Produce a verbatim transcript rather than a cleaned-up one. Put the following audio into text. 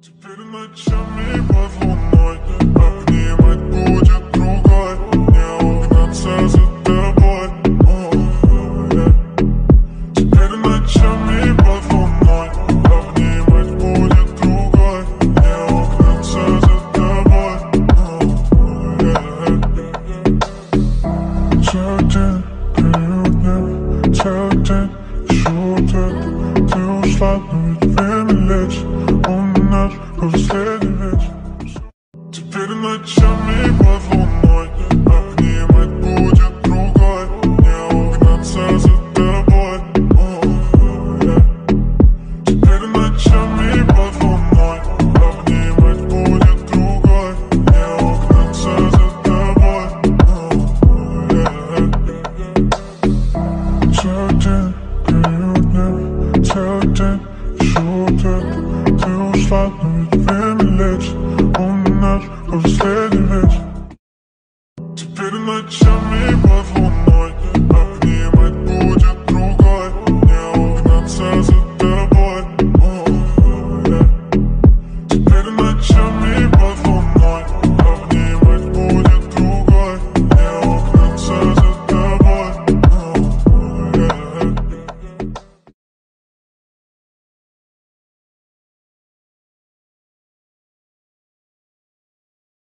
Теперь ночами под луной обнимать будет другой, не угнаться за тобой. О, yeah. Теперь ночами под луной обнимать будет другой, не угнаться за тобой. О, yeah. Целый день период дня, целый день шуток. Ты ушла, но ведь время лечит. Наш последний вечер. Теперь ночами под луной обнимать будет другой, не угнаться за тобой. О, yeah. Теперь ночами под луной обнимать будет другой, не угнаться за тобой. О, yeah. Целый день период дня, целый день шуток. Ты ушла, но ведь время лечит. Он наш последний вечер. Теперь ночами под луной